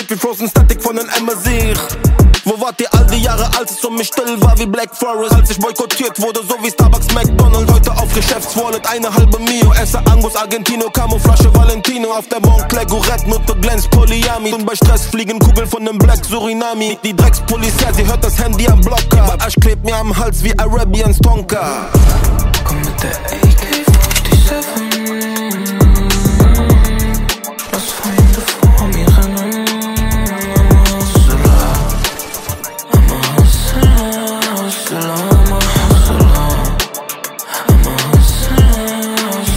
wie Frozen Static von den MSIR. Wo wart ihr all die Jahre, als es um mich still war wie Black Forest? Als ich boykottiert wurde, so wie Starbucks, McDonald's. Heute auf Geschäftswallet, eine halbe Mio. Esse Angus, Argentino, Camouflage, Valentino. Auf der Montclair, Gourette, Nutte, glänzt Polyamid. Und bei Stress fliegen Kugeln von nem Black Surinami. Die Dreckspolizei, sie hört das Handy am Blocker. Aber Asch klebt mir am Hals wie Arabian Stonka. Komm mit der AK-47.